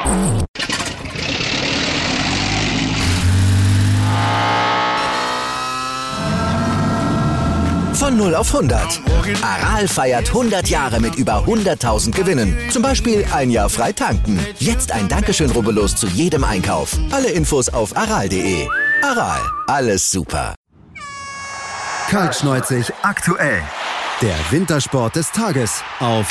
Von 0 auf 100. Aral feiert 100 Jahre mit über 100.000 Gewinnen. Zum Beispiel ein Jahr frei tanken. Jetzt ein Dankeschön, rubbellos zu jedem Einkauf. Alle Infos auf aral.de. Aral, alles super. Kaltschneuzig aktuell. Der Wintersport des Tages auf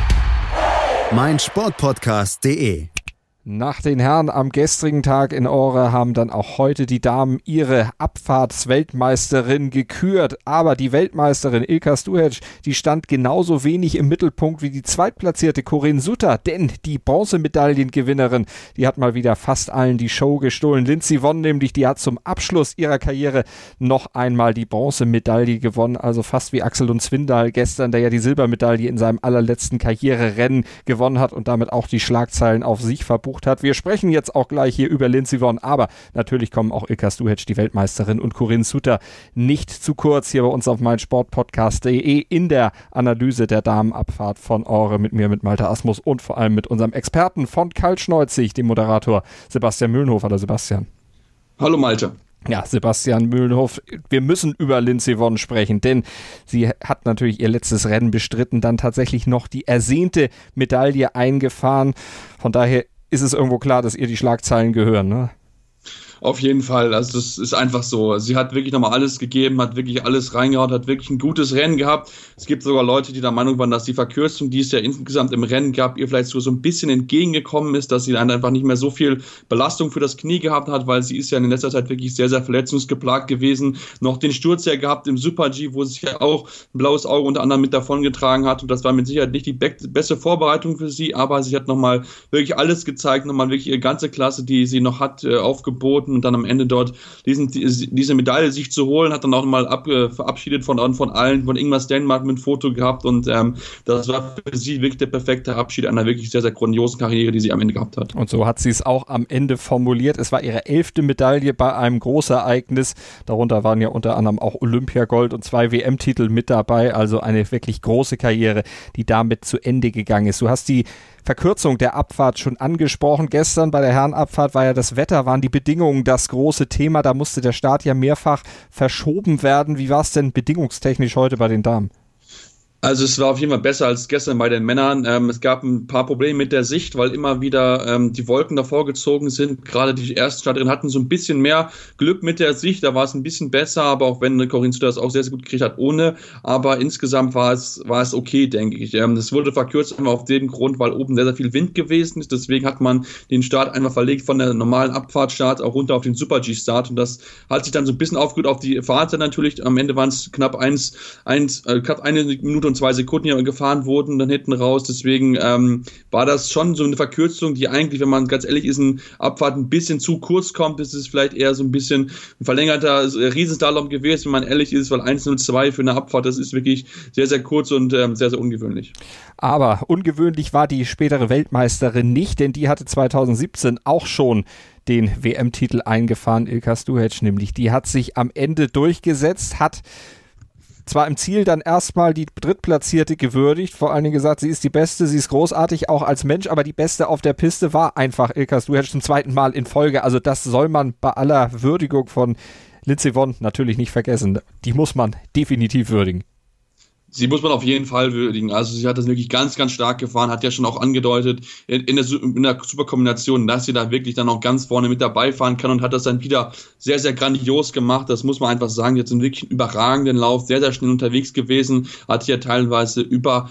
meinsportpodcast.de. Nach den Herren am gestrigen Tag in Åre haben dann auch heute die Damen ihre Abfahrtsweltmeisterin gekürt. Aber die Weltmeisterin Ilka Stuhec, die stand genauso wenig im Mittelpunkt wie die zweitplatzierte Corinne Sutter. Denn die Bronzemedaillengewinnerin, die hat mal wieder fast allen die Show gestohlen. Lindsey Vonn nämlich, die hat zum Abschluss ihrer Karriere noch einmal die Bronzemedaille gewonnen. Also fast wie Axel Lund Svindal gestern, der ja die Silbermedaille in seinem allerletzten Karriererennen gewonnen hat und damit auch die Schlagzeilen auf sich verbucht hat. Wir sprechen jetzt auch gleich hier über Lindsey Vonn, aber natürlich kommen auch Ilka Stuhec, die Weltmeisterin, und Corinne Sutter nicht zu kurz hier bei uns auf meinsportpodcast.de in der Analyse der Damenabfahrt von Åre mit mir, mit Malte Asmus und vor allem mit unserem Experten von Kaltschneuzig, dem Moderator Sebastian Mühlenhof. Hallo Sebastian. Hallo Malte. Ja, Sebastian Mühlenhof, wir müssen über Lindsey Vonn sprechen, denn sie hat natürlich ihr letztes Rennen bestritten, dann tatsächlich noch die ersehnte Medaille eingefahren. Von daher ist es irgendwo klar, dass ihr die Schlagzeilen gehören, ne? Auf jeden Fall, also das ist einfach so. Sie hat wirklich nochmal alles gegeben, hat wirklich alles reingehauen, hat wirklich ein gutes Rennen gehabt. Es gibt sogar Leute, die der Meinung waren, dass die Verkürzung, die es ja insgesamt im Rennen gab, ihr vielleicht so ein bisschen entgegengekommen ist, dass sie dann einfach nicht mehr so viel Belastung für das Knie gehabt hat, weil sie ist ja in letzter Zeit wirklich sehr, sehr verletzungsgeplagt gewesen. Noch den Sturz ja gehabt im Super-G, wo sie ja auch ein blaues Auge unter anderem mit davongetragen hat, und das war mit Sicherheit nicht die beste Vorbereitung für sie, aber sie hat nochmal wirklich alles gezeigt, nochmal wirklich ihre ganze Klasse, die sie noch hat, aufgeboten, und dann am Ende dort diese Medaille sich zu holen, hat dann auch mal verabschiedet von allen, von Ingmar Stenmark mit Foto gehabt, und das war für sie wirklich der perfekte Abschied einer wirklich sehr, sehr grandiosen Karriere, die sie am Ende gehabt hat. Und so hat sie es auch am Ende formuliert. Es war ihre 11. Medaille bei einem Großereignis. Darunter waren ja unter anderem auch Olympiagold und 2 WM-Titel mit dabei. Also eine wirklich große Karriere, die damit zu Ende gegangen ist. Du hast die Verkürzung der Abfahrt schon angesprochen. Gestern bei der Herrenabfahrt war ja das Wetter, waren die Bedingungen das große Thema. Da musste der Start ja mehrfach verschoben werden. Wie war es denn bedingungstechnisch heute bei den Damen? Also es war auf jeden Fall besser als gestern bei den Männern. Es gab ein paar Probleme mit der Sicht, weil immer wieder die Wolken davor gezogen sind. Gerade die ersten Starterinnen hatten so ein bisschen mehr Glück mit der Sicht. Da war es ein bisschen besser, aber auch wenn Corinne Sutter das auch sehr, sehr gut gekriegt hat ohne. Aber insgesamt war es okay, denke ich. Das wurde verkürzt einfach auf dem Grund, weil oben sehr, sehr viel Wind gewesen ist. Deswegen hat man den Start einfach verlegt von der normalen Abfahrtstart auch runter auf den Super-G-Start. Und das hat sich dann so ein bisschen aufgerührt auf die Fahrzeit natürlich. Am Ende waren es knapp eine Minute und 2 Sekunden, die gefahren wurden, dann hinten raus. Deswegen war das schon so eine Verkürzung, die eigentlich, wenn man ganz ehrlich ist, in Abfahrt ein bisschen zu kurz kommt. Es ist vielleicht eher so ein bisschen ein verlängerter Riesenslalom gewesen, wenn man ehrlich ist, weil 1:02 für eine Abfahrt, das ist wirklich sehr, sehr kurz und sehr, sehr ungewöhnlich. Aber ungewöhnlich war die spätere Weltmeisterin nicht, denn die hatte 2017 auch schon den WM-Titel eingefahren, Ilka Stuhec nämlich. Die hat sich am Ende durchgesetzt, hat zwar im Ziel dann erstmal die Drittplatzierte gewürdigt, vor allen Dingen gesagt, sie ist die Beste, sie ist großartig, auch als Mensch, aber die Beste auf der Piste war einfach Ilka Stuhec zum zweiten Mal in Folge. Also das soll man bei aller Würdigung von Lindsey Vonn natürlich nicht vergessen. Die muss man definitiv würdigen. Sie muss man auf jeden Fall würdigen. Also sie hat das wirklich ganz, ganz stark gefahren, hat ja schon auch angedeutet in der Superkombination, dass sie da wirklich dann auch ganz vorne mit dabei fahren kann, und hat das dann wieder sehr, sehr grandios gemacht. Das muss man einfach sagen. Jetzt einen wirklich überragenden Lauf, sehr, sehr schnell unterwegs gewesen, hatte ja teilweise über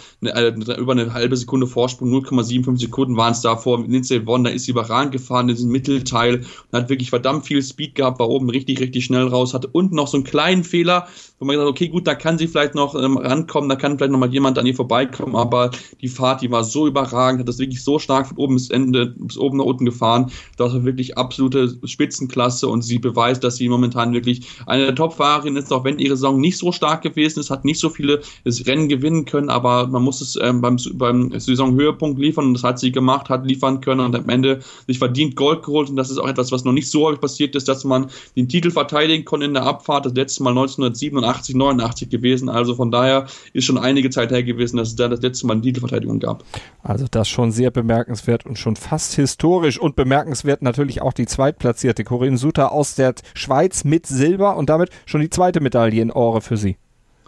eine halbe Sekunde Vorsprung, 0,75 Sekunden waren es da vor Lindsey Vonn. Da ist sie überragend gefahren in diesem Mittelteil und hat wirklich verdammt viel Speed gehabt, war oben richtig, richtig schnell raus, hatte unten noch so einen kleinen Fehler, wo man gesagt hat, okay, gut, da kann sie vielleicht noch rankommen, da kann vielleicht noch mal jemand an ihr vorbeikommen, aber die Fahrt, die war so überragend, hat das wirklich so stark von oben bis oben nach unten gefahren. Das war wirklich absolute Spitzenklasse, und sie beweist, dass sie momentan wirklich eine der Top-Fahrerinnen ist, auch wenn ihre Saison nicht so stark gewesen ist, hat nicht so viele Rennen gewinnen können, aber man muss es beim Saisonhöhepunkt liefern, und das hat sie gemacht, hat liefern können und am Ende sich verdient Gold geholt, und das ist auch etwas, was noch nicht so häufig passiert ist, dass man den Titel verteidigen konnte in der Abfahrt. Das letzte Mal 1987, 89 gewesen, also von daher ist schon einige Zeit her gewesen, dass es da das letzte Mal eine Titelverteidigung gab. Also das schon sehr bemerkenswert und schon fast historisch und bemerkenswert natürlich auch die zweitplatzierte Corinne Suter aus der Schweiz mit Silber und damit schon die zweite Medaille in Åre für sie.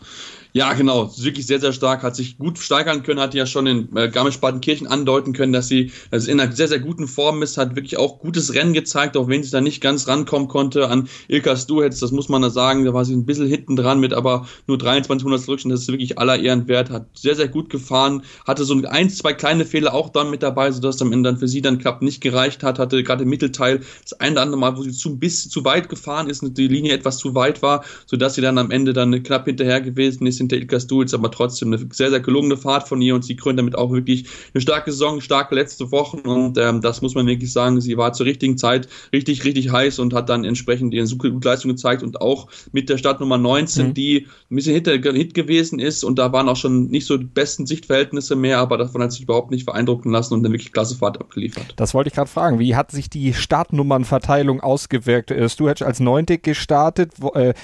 Ja, genau, wirklich sehr, sehr stark, hat sich gut steigern können, hat ja schon in Garmisch-Partenkirchen andeuten können, dass sie in einer sehr, sehr guten Form ist, hat wirklich auch gutes Rennen gezeigt, auch wenn sie da nicht ganz rankommen konnte an Ilka Stuhetz, das muss man da sagen, da war sie ein bisschen hinten dran mit aber nur 23 Hundertstel Rückstand, das ist wirklich aller Ehren wert, hat sehr, sehr gut gefahren, hatte so ein, zwei kleine Fehler auch dann mit dabei, sodass am Ende dann für sie dann knapp nicht gereicht hat, hatte gerade im Mittelteil das eine oder andere Mal, wo sie ein bisschen zu weit gefahren ist und die Linie etwas zu weit war, sodass sie dann am Ende dann knapp hinterher gewesen ist, hinter Ilka Stuhetz, aber trotzdem eine sehr, sehr gelungene Fahrt von ihr und sie krönt damit auch wirklich eine starke Saison, starke letzte Wochen und das muss man wirklich sagen, sie war zur richtigen Zeit richtig, richtig heiß und hat dann entsprechend ihre super gute Leistung gezeigt und auch mit der Startnummer 19, die ein bisschen Hit gewesen ist und da waren auch schon nicht so die besten Sichtverhältnisse mehr, aber davon hat sich überhaupt nicht beeindrucken lassen und eine wirklich klasse Fahrt abgeliefert. Das wollte ich gerade fragen, wie hat sich die Startnummernverteilung ausgewirkt? Stuhetz als 9. gestartet,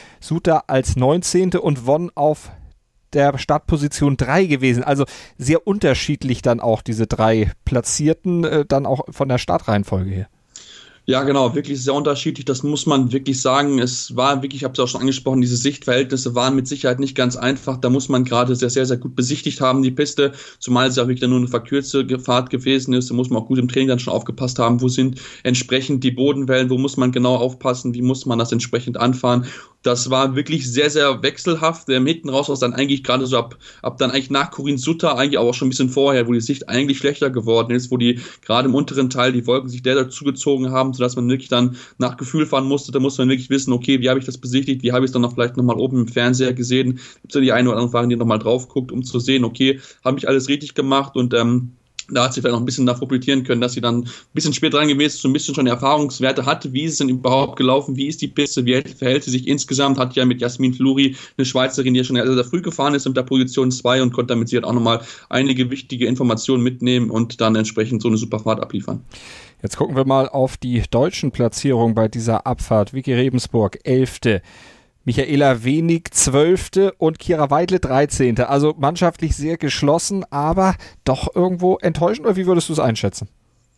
Suter als 19. und Vonn auf der Startposition 3 gewesen, also sehr unterschiedlich dann auch diese 3 Platzierten, dann auch von der Startreihenfolge her. Ja, genau, wirklich sehr unterschiedlich, das muss man wirklich sagen. Es war wirklich, ich habe es auch schon angesprochen, diese Sichtverhältnisse waren mit Sicherheit nicht ganz einfach. Da muss man gerade sehr, sehr, sehr gut besichtigt haben, die Piste, zumal es ja wirklich nur eine verkürzte Fahrt gewesen ist. Da muss man auch gut im Training dann schon aufgepasst haben, wo sind entsprechend die Bodenwellen, wo muss man genau aufpassen, wie muss man das entsprechend anfahren. Das war wirklich sehr, sehr wechselhaft. Hinten raus war es dann eigentlich gerade so ab dann eigentlich nach Corinne Suter, eigentlich auch schon ein bisschen vorher, wo die Sicht eigentlich schlechter geworden ist, wo die gerade im unteren Teil die Wolken sich sehr zugezogen haben, sodass man wirklich dann nach Gefühl fahren musste. Da muss man wirklich wissen, okay, wie habe ich das besichtigt, wie habe ich es dann noch vielleicht nochmal oben im Fernseher gesehen. Gibt es ja die eine oder andere Fahrerin, die nochmal drauf guckt, um zu sehen, okay, habe ich alles richtig gemacht und da hat sie vielleicht noch ein bisschen davor profitieren können, dass sie dann ein bisschen später dran gewesen ist, so ein bisschen schon Erfahrungswerte hatte, wie ist es denn überhaupt gelaufen, wie ist die Piste, wie verhält sie sich insgesamt, hat ja mit Jasmin Fluri eine Schweizerin, die ja schon sehr, sehr früh gefahren ist mit der Position 2 und konnte damit sie halt auch nochmal einige wichtige Informationen mitnehmen und dann entsprechend so eine super Fahrt abliefern. Jetzt gucken wir mal auf die deutschen Platzierungen bei dieser Abfahrt. Vicky Rebensburg, 11. Michaela Wenig 12. und Kira Weidle 13. Also mannschaftlich sehr geschlossen, aber doch irgendwo enttäuschend, oder wie würdest du es einschätzen?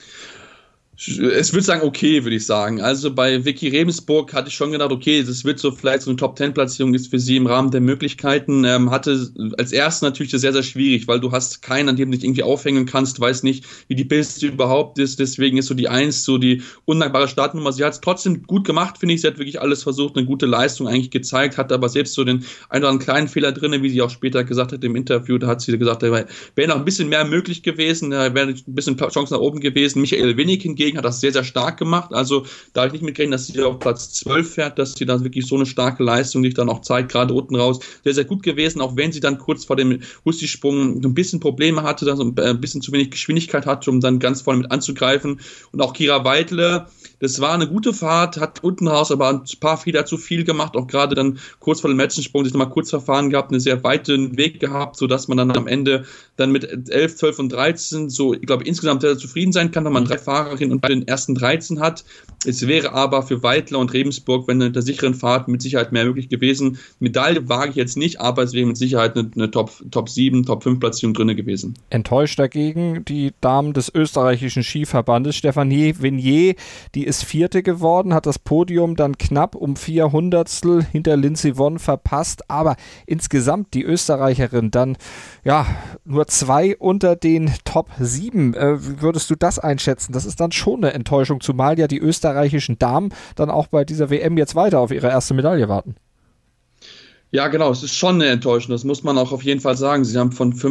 Es würde sagen, okay, würde ich sagen. Also bei Vicky Rebensburg hatte ich schon gedacht, okay, das wird so vielleicht so eine Top-10-Platzierung ist für sie im Rahmen der Möglichkeiten. Hatte als erstes natürlich das sehr, sehr schwierig, weil du hast keinen, an dem du dich irgendwie aufhängen kannst, weißt nicht, wie die Piste überhaupt ist. Deswegen ist so die 1 so die undankbare Startnummer. Sie hat es trotzdem gut gemacht, finde ich. Sie hat wirklich alles versucht, eine gute Leistung eigentlich gezeigt, hatte aber selbst so den einen oder anderen kleinen Fehler drin, wie sie auch später gesagt hat im Interview. Da hat sie gesagt, da wäre noch ein bisschen mehr möglich gewesen, da wäre ein bisschen Chance nach oben gewesen. Michael Wenig hingegen hat das sehr, sehr stark gemacht. Also da habe ich nicht mitgerechnet, dass sie auf Platz 12 fährt, dass sie da wirklich so eine starke Leistung sich dann auch zeigt, gerade unten raus. Sehr, sehr gut gewesen, auch wenn sie dann kurz vor dem Hussi-Sprung ein bisschen Probleme hatte, dass ein bisschen zu wenig Geschwindigkeit hatte, um dann ganz vorne mit anzugreifen. Und auch Kira Weidle, das war eine gute Fahrt, hat unten raus aber ein paar Fehler zu viel gemacht, auch gerade dann kurz vor dem letzten Sprung sich nochmal kurz verfahren gehabt, einen sehr weiten Weg gehabt, sodass man dann am Ende dann mit 11, 12 und 13 so, ich glaube, insgesamt sehr zufrieden sein kann, wenn man 3 Fahrerinnen und bei den ersten 13 hat. Es wäre aber für Weidle und Rebensburg, wenn mit der sicheren Fahrt mit Sicherheit mehr möglich gewesen. Medaille wage ich jetzt nicht, aber es wäre mit Sicherheit eine Top 7, Top 5 Platzierung drin gewesen. Enttäuscht dagegen die Damen des österreichischen Skiverbandes. Stefanie Venier, die ist 4. geworden, hat das Podium dann knapp um 4 Hundertstel hinter Lindsey Vonn verpasst, aber insgesamt die Österreicherin dann ja nur 2 unter den Top 7. Wie würdest du das einschätzen? Das ist dann schon eine Enttäuschung, zumal ja die österreichischen Damen dann auch bei dieser WM jetzt weiter auf ihre erste Medaille warten. Ja, genau, es ist schon eine Enttäuschung, das muss man auch auf jeden Fall sagen. Sie haben von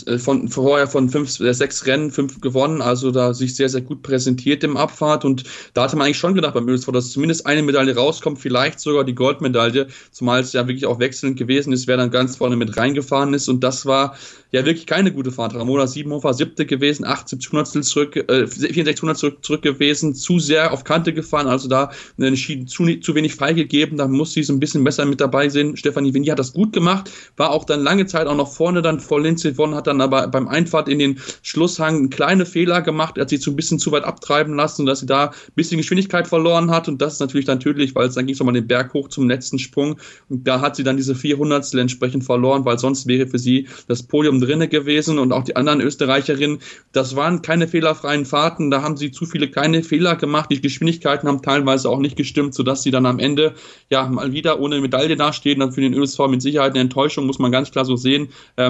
6 Rennen 5 gewonnen, also da sich sehr, sehr gut präsentiert im Abfahrt und da hatte man eigentlich schon gedacht beim ÖSV, dass zumindest eine Medaille rauskommt, vielleicht sogar die Goldmedaille, zumal es ja wirklich auch wechselnd gewesen ist, wer dann ganz vorne mit reingefahren ist und das war ja wirklich keine gute Fahrt. Ramona Siebenhofer 7. gewesen, 64 Hundertstel zurück gewesen, zu sehr auf Kante gefahren, also da zu wenig freigegeben, da muss sie so ein bisschen besser mit dabei sein. Stefanie Nivigny hat das gut gemacht, war auch dann lange Zeit auch noch vorne dann vor Lindsey Vonn, hat dann aber beim Einfahrt in den Schlusshang kleine Fehler gemacht, er hat sich so ein bisschen zu weit abtreiben lassen, dass sie da ein bisschen Geschwindigkeit verloren hat und das ist natürlich dann tödlich, weil es dann ging es nochmal den Berg hoch zum letzten Sprung und da hat sie dann diese 400stel entsprechend verloren, weil sonst wäre für sie das Podium drinne gewesen und auch die anderen Österreicherinnen, das waren keine fehlerfreien Fahrten, da haben sie zu viele kleine Fehler gemacht, die Geschwindigkeiten haben teilweise auch nicht gestimmt, sodass sie dann am Ende ja mal wieder ohne Medaille dastehen, dann für den ÖSV mit Sicherheit eine Enttäuschung, muss man ganz klar so sehen,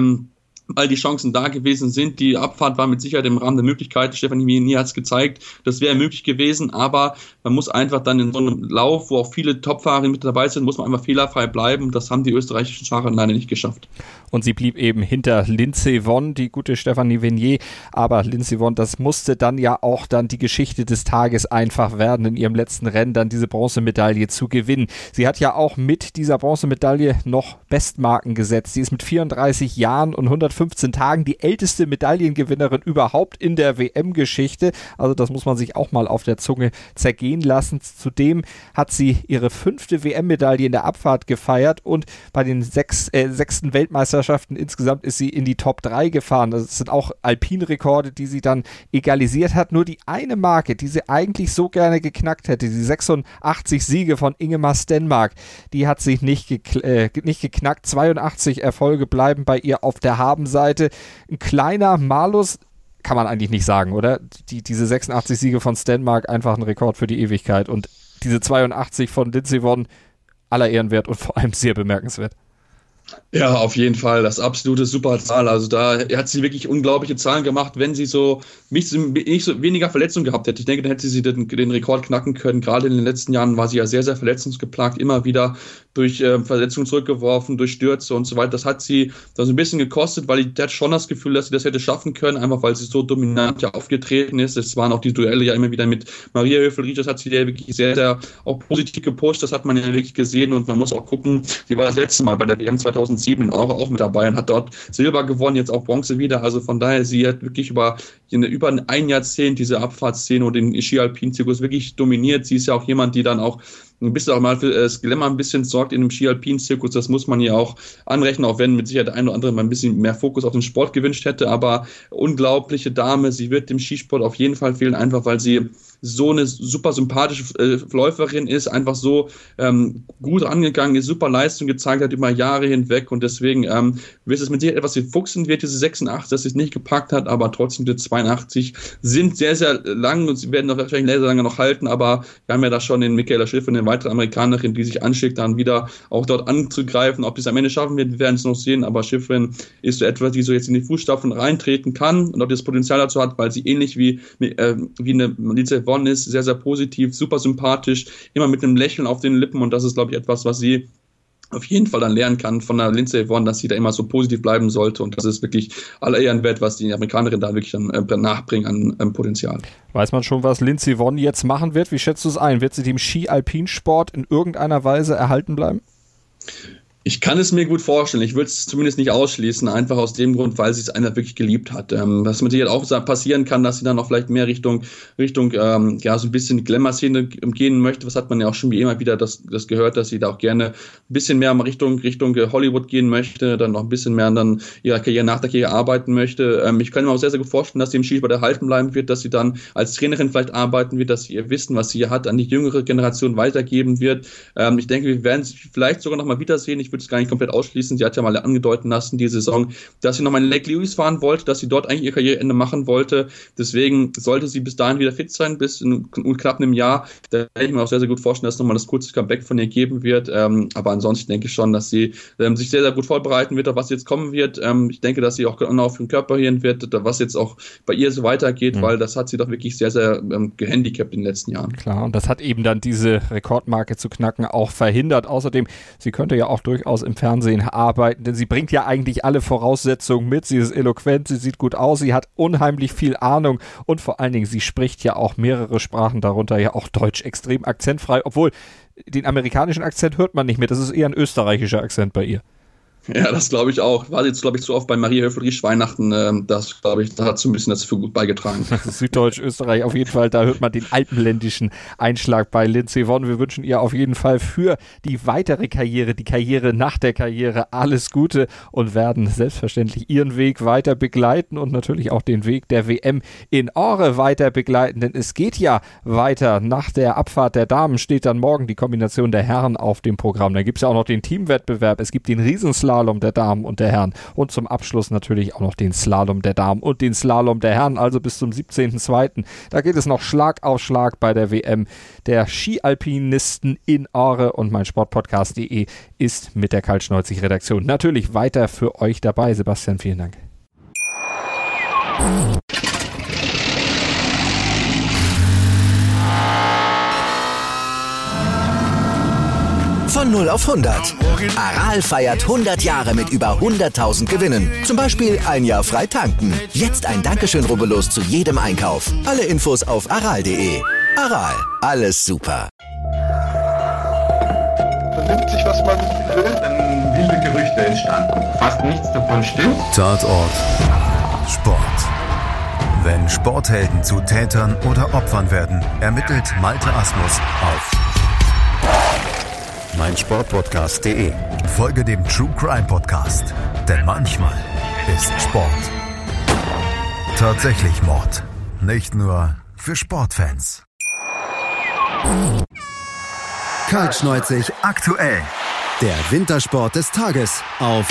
all die Chancen da gewesen sind. Die Abfahrt war mit Sicherheit im Rahmen der Möglichkeiten. Stefanie Nivigny hat es gezeigt, das wäre möglich gewesen, aber man muss einfach dann in so einem Lauf, wo auch viele Topfahrer mit dabei sind, muss man einfach fehlerfrei bleiben. Das haben die österreichischen Fahrer leider nicht geschafft. Und sie blieb eben hinter Lindsey Vonn, die gute Stefanie Nivigny. Aber Lindsey Vonn, das musste dann ja auch dann die Geschichte des Tages einfach werden, in ihrem letzten Rennen dann diese Bronzemedaille zu gewinnen. Sie hat ja auch mit dieser Bronzemedaille noch Bestmarken gesetzt. Sie ist mit 34 Jahren und 115 Tagen die älteste Medaillengewinnerin überhaupt in der WM-Geschichte. Also das muss man sich auch mal auf der Zunge zergehen lassen. Zudem hat sie ihre 5. WM-Medaille in der Abfahrt gefeiert und bei den 6. Weltmeisterschaften insgesamt ist sie in die Top 3 gefahren. Das sind auch Alpin-Rekorde, die sie dann egalisiert hat. Nur die eine Marke, die sie eigentlich so gerne geknackt hätte, die 86 Siege von Ingemar Stenmark, die hat sich nicht geknackt. 82 Erfolge bleiben bei ihr auf der Habenseite. Ein kleiner Malus, kann man eigentlich nicht sagen, oder? Diese 86 Siege von Stenmark, einfach ein Rekord für die Ewigkeit. Und diese 82 von Lindsey Vonn, aller Ehren wert und vor allem sehr bemerkenswert. Ja, auf jeden Fall, das absolute super Zahl. Also da hat sie wirklich unglaubliche Zahlen gemacht, wenn sie nicht so weniger Verletzungen gehabt hätte. Ich denke, dann hätte sie den Rekord knacken können. Gerade in den letzten Jahren war sie ja sehr, sehr verletzungsgeplagt, immer wieder durch Verletzungen zurückgeworfen, durch Stürze und so weiter. Das hat sie so ein bisschen gekostet, weil ich hatte schon das Gefühl, dass sie das hätte schaffen können, einfach weil sie so dominant ja aufgetreten ist. Es waren auch die Duelle ja immer wieder mit Maria Höfel-Riesch, das hat sie ja wirklich sehr, sehr auch positiv gepusht. Das hat man ja wirklich gesehen und man muss auch gucken, sie war das letzte Mal bei der WM 2007 auch mit dabei und hat dort Silber gewonnen, jetzt auch Bronze wieder. Also von daher, sie hat wirklich über ein Jahrzehnt diese Abfahrtsszene und den Ski-Alpin-Zirkus wirklich dominiert. Sie ist ja auch jemand, die dann auch ein bisschen auch mal für das Glamour ein bisschen sorgt in dem Ski-Alpin-Zirkus. Das muss man ja auch anrechnen, auch wenn mit Sicherheit der eine oder andere mal ein bisschen mehr Fokus auf den Sport gewünscht hätte. Aber unglaubliche Dame, sie wird dem Skisport auf jeden Fall fehlen, einfach weil sie so eine super sympathische Läuferin ist, einfach so gut angegangen ist, super Leistung gezeigt hat über Jahre hinweg und deswegen wird es mit Sicherheit etwas wie fuchsen wird, diese 86, dass sie es nicht gepackt hat, aber trotzdem die 82 sind sehr, sehr lang und sie werden noch wahrscheinlich sehr lange noch halten, aber wir haben ja da schon den Michaela Schifrin, eine weitere Amerikanerin, die sich anschickt, dann wieder auch dort anzugreifen. Ob die es am Ende schaffen wird, wir werden es noch sehen, aber Schifrin ist so etwas, die so jetzt in die Fußstapfen reintreten kann und ob die das Potenzial dazu hat, weil sie ähnlich wie eine Lindsey Vonn ist, sehr, sehr positiv, super sympathisch, immer mit einem Lächeln auf den Lippen und das ist, glaube ich, etwas, was sie auf jeden Fall dann lernen kann von der Lindsey Vonn, dass sie da immer so positiv bleiben sollte und das ist wirklich aller Ehren wert, was die Amerikanerin da wirklich dann nachbringen an Potenzial. Weiß man schon, was Lindsey Vonn jetzt machen wird? Wie schätzt du es ein? Wird sie dem Ski-Alpinsport in irgendeiner Weise erhalten bleiben? Ich kann es mir gut vorstellen. Ich würde es zumindest nicht ausschließen, einfach aus dem Grund, weil sie es einer wirklich geliebt hat. Was mit ihr auch passieren kann, dass sie dann noch vielleicht mehr Richtung ja so ein bisschen die Glamour-Szene gehen möchte. Was hat man ja auch schon wie immer wieder das gehört, dass sie da auch gerne ein bisschen mehr Richtung Hollywood gehen möchte, dann noch ein bisschen mehr dann ihrer Karriere nach der Karriere arbeiten möchte. Ich kann mir auch sehr, sehr gut vorstellen, dass sie im Skisport erhalten bleiben wird, dass sie dann als Trainerin vielleicht arbeiten wird, dass sie ihr Wissen, was sie hier hat, an die jüngere Generation weitergeben wird. Ich denke, wir werden sie vielleicht sogar noch mal wiedersehen. Ich würde es gar nicht komplett ausschließen. Sie hat ja mal angedeuten lassen, die Saison, dass sie nochmal in Lake Louise fahren wollte, dass sie dort eigentlich ihr Karriereende machen wollte. Deswegen sollte sie bis dahin wieder fit sein, bis in knapp einem Jahr. Da kann ich mir auch sehr, sehr gut vorstellen, dass nochmal das kurze Comeback von ihr geben wird. Aber ansonsten denke ich schon, dass sie sich sehr, sehr gut vorbereiten wird, auf was jetzt kommen wird. Ich denke, dass sie auch genau auf den Körper hin wird, was jetzt auch bei ihr so weitergeht, weil das hat sie doch wirklich sehr, sehr gehandicapt in den letzten Jahren. Klar, und das hat eben dann diese Rekordmarke zu knacken auch verhindert. Außerdem, sie könnte ja auch durchaus im Fernsehen arbeiten, denn sie bringt ja eigentlich alle Voraussetzungen mit. Sie ist eloquent, sie sieht gut aus, sie hat unheimlich viel Ahnung und vor allen Dingen, sie spricht ja auch mehrere Sprachen, darunter ja auch Deutsch extrem akzentfrei, obwohl den amerikanischen Akzent hört man nicht mehr, das ist eher ein österreichischer Akzent bei ihr. Ja, das glaube ich auch. War jetzt, glaube ich, so oft bei Maria Höfel-Riesch Weihnachten. Das, glaube ich, da hat so ein bisschen dafür gut beigetragen. Süddeutsch, Österreich auf jeden Fall, da hört man den alpenländischen Einschlag bei Lindsey Vonn. Wir wünschen ihr auf jeden Fall für die weitere Karriere, die Karriere nach der Karriere alles Gute und werden selbstverständlich ihren Weg weiter begleiten und natürlich auch den Weg der WM in Åre weiter begleiten, denn es geht ja weiter. Nach der Abfahrt der Damen steht dann morgen die Kombination der Herren auf dem Programm. Da gibt es ja auch noch den Teamwettbewerb, es gibt den Riesenslalom der Damen und der Herren und zum Abschluss natürlich auch noch den Slalom der Damen und den Slalom der Herren, also bis zum 17.02. Da geht es noch Schlag auf Schlag bei der WM der Skialpinisten in Åre und meinsportpodcast.de ist mit der Kaltschneuzig-Redaktion natürlich weiter für euch dabei. Sebastian, vielen Dank. Von 0 auf 100. Aral feiert 100 Jahre mit über 100.000 Gewinnen. Zum Beispiel ein Jahr frei tanken. Jetzt ein Dankeschön, rubbellos zu jedem Einkauf. Alle Infos auf aral.de. Aral, alles super. Man nimmt sich, was man will. Dann wilde Gerüchte entstanden. Fast nichts davon stimmt. Tatort Sport. Wenn Sporthelden zu Tätern oder Opfern werden, ermittelt Malte Asmus auf meinsportpodcast.de. Folge dem True Crime Podcast, denn manchmal ist Sport tatsächlich Mord. Nicht nur für Sportfans. Kaltschneuzig aktuell. Der Wintersport des Tages auf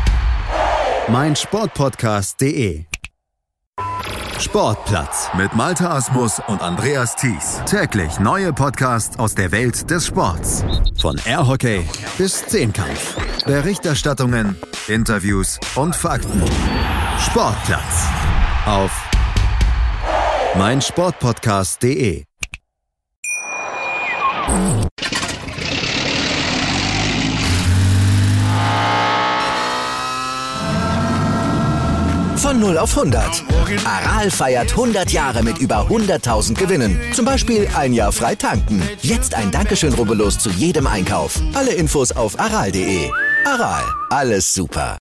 meinsportpodcast.de. Sportplatz mit Malte Asmus und Andreas Thies. Täglich neue Podcasts aus der Welt des Sports. Von Airhockey bis Zehnkampf. Berichterstattungen, Interviews und Fakten. Sportplatz auf meinsportpodcast.de. Von 0 auf 100. Aral feiert 100 Jahre mit über 100.000 Gewinnen. Zum Beispiel ein Jahr frei tanken. Jetzt ein Dankeschön, rubbellos zu jedem Einkauf. Alle Infos auf aral.de. Aral, alles super.